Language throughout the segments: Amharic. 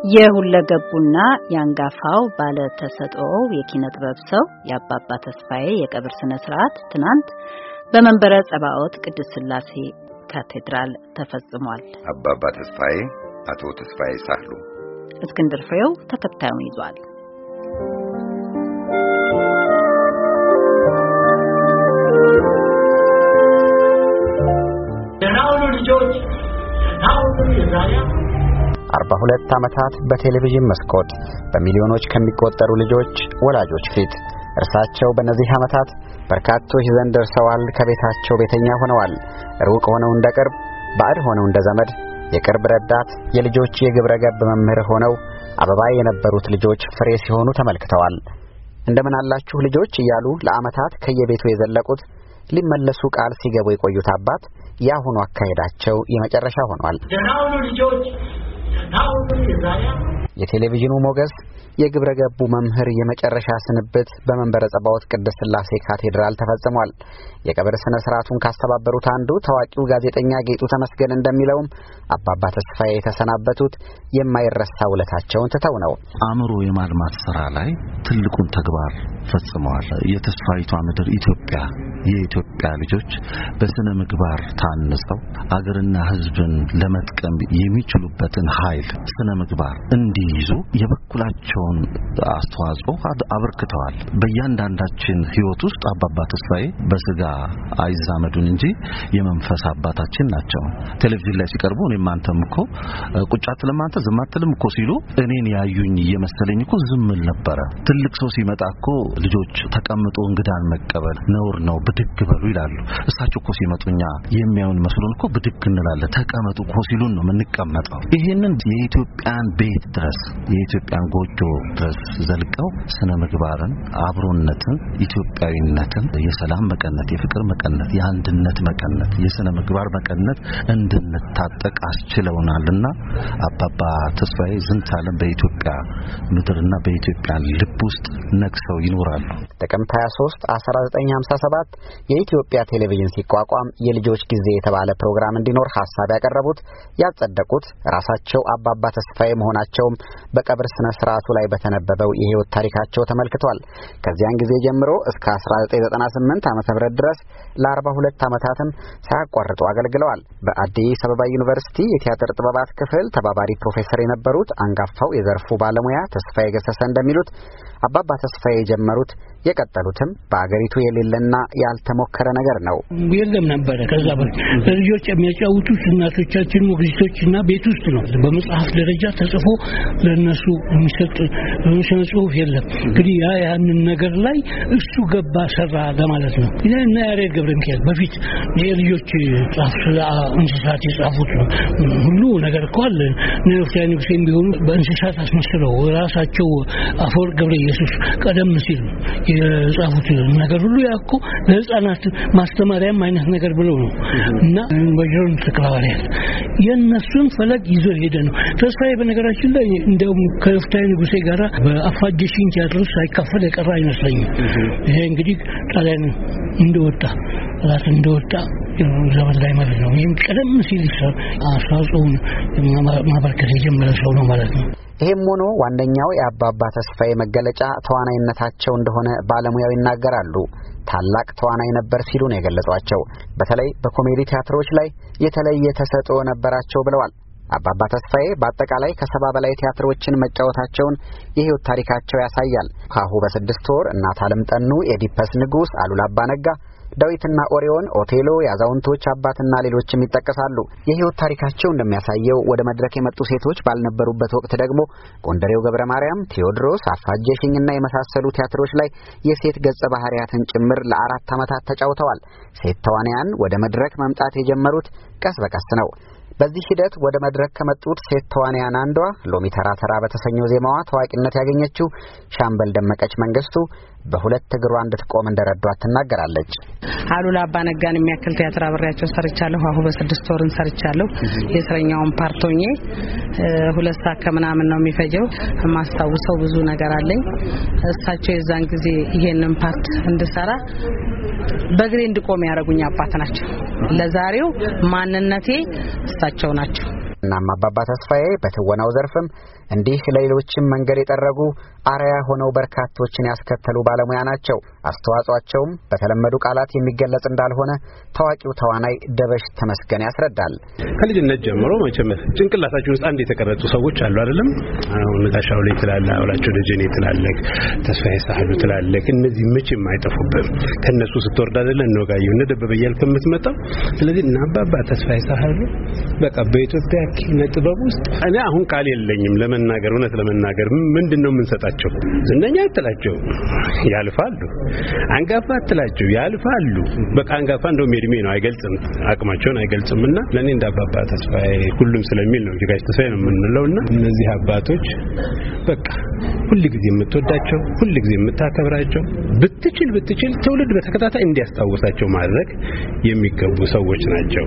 የሁለገቡና ያንጋፋው ባለ ተሰጥኦ የኪነ ጥበብ ሰው የአባባ ተስፋዬ የቀብር ስነ ስርዓት ትናንት በመንበረ ጸባኦት ቅድስት ሥላሴ ካቴድራል ተፈጽሟል። አባባ ተስፋዬ አቶ ተስፋዬ ሳህሉ እስክንድር ፍሬው ተከታዩን ይዟል። ልጆች ናውኑ የዛሬ 42 ዓመታት በቴሌቪዥን መስኮት በሚሊዮኖች ከሚቆጠሩ ልጆች ወላጆች ፊት እርሳቸው በእነዚህ ዓመታት በርካቶች ዘንድ ደርሰዋል። ከቤታቸው ቤተኛ ሆነዋል። ሩቅ ሆነው እንደ ቅርብ፣ ባዕድ ሆነው እንደ ዘመድ፣ የቅርብ ረዳት፣ የልጆች የግብረ ገብ መምህር ሆነው አበባ የነበሩት ልጆች ፍሬ ሲሆኑ ተመልክተዋል። እንደምን አላችሁ ልጆች እያሉ ለዓመታት ከየቤቱ የዘለቁት ሊመለሱ ቃል ሲገቡ የቆዩት አባት ያሁኑ አካሄዳቸው የመጨረሻ ሆኗል። ደናውኑ ልጆች የቴሌቪዥኑ ሞገስ የግብረ ገቡ መምህር የመጨረሻ ስንብት በመንበረ ጸባኦት ቅድስት ሥላሴ ካቴድራል ተፈጽሟል። የቀብር ስነ ስርዓቱን ካስተባበሩት አንዱ ታዋቂው ጋዜጠኛ ጌጡ ተመስገን እንደሚለውም አባባ ተስፋዬ የተሰናበቱት የማይረሳ ውለታቸውን ትተው ነው። አእምሮ የማልማት ስራ ላይ ትልቁን ተግባር ፈጽመዋል። የተስፋይቷ ምድር ኢትዮጵያ የኢትዮጵያ ልጆች በስነ ምግባር ታንጸው አገርና ሕዝብን ለመጥቀም የሚችሉበትን ኃይል ስነ ምግባር እንዲይዙ የበኩላቸውን አስተዋጽኦ አበርክተዋል። በእያንዳንዳችን ሕይወት ውስጥ አባባ ተስፋዬ በስጋ አይዛመዱን እንጂ የመንፈስ አባታችን ናቸው። ቴሌቪዥን ላይ ሲቀርቡ እኔም አንተም እኮ ቁጭ አትልም አንተ ዝም አትልም እኮ ሲሉ እኔን ያዩኝ እየመሰለኝ እኮ ዝም ል ነበረ። ትልቅ ሰው ሲመጣ እኮ ልጆች ተቀምጦ እንግዳን መቀበል ነውር ነው ብድግ በሉ ይላሉ። እሳቸው እኮ ሲመጡኛ የሚያዩን መስሎን እኮ ብድግ እንላለን። ተቀመጡ እኮ ሲሉን ነው የምንቀመጠው። ይሄንን የኢትዮጵያን ቤት ድረስ የኢትዮጵያን ጎጆ ድረስ ዘልቀው ስነ ምግባርን፣ አብሮነትን፣ ኢትዮጵያዊነትን፣ የሰላም መቀነት፣ የፍቅር መቀነት፣ የአንድነት መቀነት፣ የስነ ምግባር መቀነት እንድንታጠቅ አስችለውናልና አባባ ተስፋዬ ዝንታለም በኢትዮጵያ ምድርና በኢትዮጵያ ልብ ውስጥ ነግሰው ይኖራሉ። ጥቅምት 23 1957 የኢትዮጵያ ቴሌቪዥን ሲቋቋም የልጆች ጊዜ የተባለ ፕሮግራም እንዲኖር ሐሳብ ያቀረቡት ያጸደቁት ራሳቸው አባባ ተስፋዬ መሆናቸውም በቀብር ስነ ስርዓቱ ላይ በተነበበው የህይወት ታሪካቸው ተመልክቷል። ከዚያን ጊዜ ጀምሮ እስከ 1998 ዓ.ም ድረስ ለ42 ዓመታትም ሳያቋርጡ አገልግለዋል። በአዲስ አበባ ዩኒቨርሲቲ የቲያትር ጥበባት ክፍል ተባባሪ ፕሮፌሰር የነበሩት አንጋፋው የዘርፉ ባለሙያ ተስፋዬ ገሰሰ እንደሚሉት አባባ ተስፋዬ የጀመሩት የቀጠሉትም በአገሪቱ የሌለና ያልተሞከረ ነገር ነው። የለም ነበር። ከዛ ለልጆች የሚያጫውቱት እናቶቻችን ሞግዚቶችና ቤት ውስጥ ነው። በመጽሐፍ ደረጃ ተጽፎ ለነሱ የሚሰጥ ስነ ጽሁፍ የለም። እንግዲህ ያንን ነገር ላይ እሱ ገባ ሰራ ለማለት ነው። እና ያሬድ ገብረሚካኤል በፊት የልጆች ጻፍ እንስሳት የጻፉት ሁሉ ነገር እኮ አለ። ነፍሲያ ንጉሴም ቢሆኑ በእንስሳት አስመስለው ራሳቸው አፈወርቅ ገብረ ኢየሱስ ቀደም ሲል የጻፉት ነገር ሁሉ ያኮ ለህፃናት ማስተማሪያም አይነት ነገር ብለው ነው። እና በጀሩን ተከራዋሪያል የነሱን ፈለግ ይዞ ሄደ ነው። ተስፋዬ በነገራችን ላይ እንደውም ከፍታይ ንጉሴ ጋራ በአፋጀሽን ቲያትር ሳይካፈል የቀረ አይመስለኝም። ይሄ እንግዲህ ጣሊያን እንደወጣ ዘመን ላይ ማለት ነው። ይሄም ቀደም ሲል አስተዋጽኦውን ማበርከት የጀመረ ሰው ነው ማለት ነው። ይሄም ሆኖ ዋነኛው የአባባ ተስፋዬ መገለጫ ተዋናይነታቸው እንደሆነ ባለሙያው ይናገራሉ። ታላቅ ተዋናይ ነበር ሲሉ ነው የገለጿቸው። በተለይ በኮሜዲ ቲያትሮች ላይ የተለየ ተሰጥኦ ነበራቸው ብለዋል። አባባ ተስፋዬ በአጠቃላይ ከ70 በላይ ቲያትሮችን መጫወታቸውን የህይወት ታሪካቸው ያሳያል። ካሁ በስድስት ወር፣ እናት ዓለም ጠኑ፣ ኤዲፐስ ንጉስ፣ አሉላ አባ ነጋ፣ ዳዊትና ኦሪዮን፣ ኦቴሎ፣ የአዛውንቶች አባትና ሌሎችም ይጠቀሳሉ። የህይወት ታሪካቸው እንደሚያሳየው ወደ መድረክ የመጡ ሴቶች ባልነበሩበት ወቅት ደግሞ ጎንደሬው ገብረ ማርያም፣ ቴዎድሮስ፣ አፋጀሽኝና የመሳሰሉ ቲያትሮች ላይ የሴት ገጸ ባህሪያትን ጭምር ለ4 ዓመታት ተጫውተዋል። ሴት ተዋንያን ወደ መድረክ መምጣት የጀመሩት ቀስ በቀስ ነው። በዚህ ሂደት ወደ መድረክ ከመጡት ሴት ተዋንያን አንዷ ሎሚ ተራ ተራ በተሰኘው ዜማዋ ታዋቂነት ያገኘችው ሻምበል ደመቀች መንግስቱ በሁለት እግሯ እንድትቆም እንደረዷት ትናገራለች። አሉላ አባ ነጋን የሚያክል ቲያትር አብሬያቸው ሰርቻለሁ። አሁ በስድስት ወርን ሰርቻለሁ። የስረኛውን ፓርቶኜ 2 ሰዓት ከምናምን ነው የሚፈጀው። ማስታውሰው ብዙ ነገር አለኝ። እሳቸው የዛን ጊዜ ይሄንን ፓርት እንድሰራ በእግሬ እንድቆም ያደረጉኝ አባት ናቸው። ለዛሬው ማንነቴ እሳቸው ናቸው። እናም አባባ ተስፋዬ በትወናው ዘርፍም እንዲህ ለሌሎችም መንገድ የጠረጉ አርአያ ሆነው በርካቶችን ያስከተሉ ባለሙያ ናቸው። አስተዋጽኦአቸውም በተለመዱ ቃላት የሚገለጽ እንዳልሆነ ታዋቂው ተዋናይ ደበሽ ተመስገን ያስረዳል። ከልጅነት ጀምሮ መቼም ጭንቅላታቸው ውስጥ አንድ የተቀረጹ ሰዎች አሉ አይደለም? አሁን ጋሻው ላይ ትላለ፣ አውላቸው ደጀኔ ትላለክ፣ ተስፋዬ ሳህሉ ትላለክ። እነዚህ መቼም አይጠፉብም። ከነሱ ስትወርድ አይደለ እንወጋየሁ እንደደበበ እያልክ የምትመጣው። ስለዚህ እና አባባ ተስፋዬ ሳህሉ በቃ በኢትዮጵያ ኪነ ጥበብ ውስጥ እኔ አሁን ቃል የለኝም ለመናገር እውነት ለመናገር ምንድነው የምንሰጣቸው? ዝነኛ አትላቸው ያልፋሉ፣ አንጋፋ አትላቸው ያልፋሉ። በቃ አንጋፋ እንደው ሜድሜ ነው አይገልጽም፣ አቅማቸውን አይገልጽምና ለኔ እንደ አባባ ተስፋዬ ሁሉም ስለሚል ነው ጋሽ ተስፋዬ ነው የምንለውና እነዚህ አባቶች በቃ ሁሉ ጊዜ የምትወዳቸው ሁሉ ጊዜ የምታከብራቸው ብትችል ትውልድ በተከታታይ እንዲያስታውሳቸው ማድረግ የሚገቡ ሰዎች ናቸው።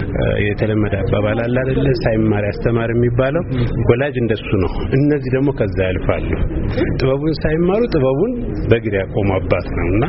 የተለመደ አባባል አለ አይደል? ሳይማር ያስተማር የሚባለው ወላጅ እንደሱ ነው። እነዚህ ደግሞ ከዛ ያልፋሉ። ጥበቡን ሳይማሩ ጥበቡን በእግር ያቆሙ አባት ነውና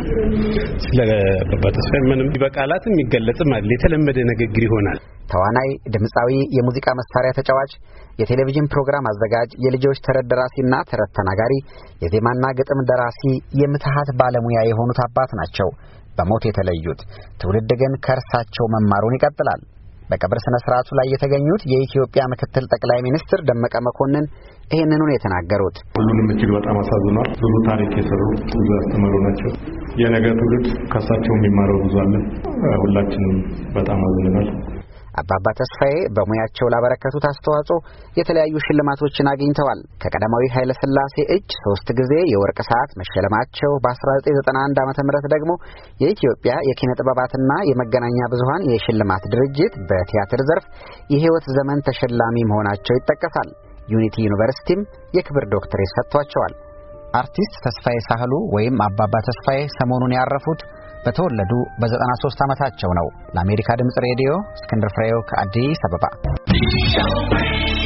ስለ አባባ ተስፋዬ ምንም በቃላት የሚገለጽም አይደል፣ የተለመደ ንግግር ይሆናል። ተዋናይ፣ ድምጻዊ፣ የሙዚቃ መሳሪያ ተጫዋች፣ የቴሌቪዥን ፕሮግራም አዘጋጅ፣ የልጆች ተረት ደራሲና ተረት ተናጋሪ፣ የዜማና ግጥም ደራሲ፣ የምትሃት ባለሙያ የሆኑት አባት ናቸው በሞት የተለዩት። ትውልድ ግን ከእርሳቸው መማሩን ይቀጥላል። በቀብር ስነ ስርዓቱ ላይ የተገኙት የኢትዮጵያ ምክትል ጠቅላይ ሚኒስትር ደመቀ መኮንን ይህንኑ ነው የተናገሩት። ሁሉንም እጅግ በጣም አሳዝኗል። ብዙ ታሪክ የሰሩ ብዙ ያስተማሩ ናቸው። የነገ ትውልድ ከእሳቸው የሚማረው ብዙ አለ። ሁላችንም በጣም አዝነናል። አባባ ተስፋዬ በሙያቸው ላበረከቱት አስተዋጽኦ የተለያዩ ሽልማቶችን አግኝተዋል። ከቀዳማዊ ኃይለ ሥላሴ እጅ 3 ጊዜ የወርቅ ሰዓት መሸለማቸው፣ በ1991 ዓ.ም ደግሞ የኢትዮጵያ የኪነ ጥበባትና የመገናኛ ብዙሃን የሽልማት ድርጅት በቲያትር ዘርፍ የሕይወት ዘመን ተሸላሚ መሆናቸው ይጠቀሳል። ዩኒቲ ዩኒቨርሲቲም የክብር ዶክትሬት ሰጥቷቸዋል። አርቲስት ተስፋዬ ሳህሉ ወይም አባባ ተስፋዬ ሰሞኑን ያረፉት በተወለዱ በ93 ዓመታቸው ነው። ለአሜሪካ ድምጽ ሬዲዮ እስክንድር ፍሬው ከአዲስ አበባ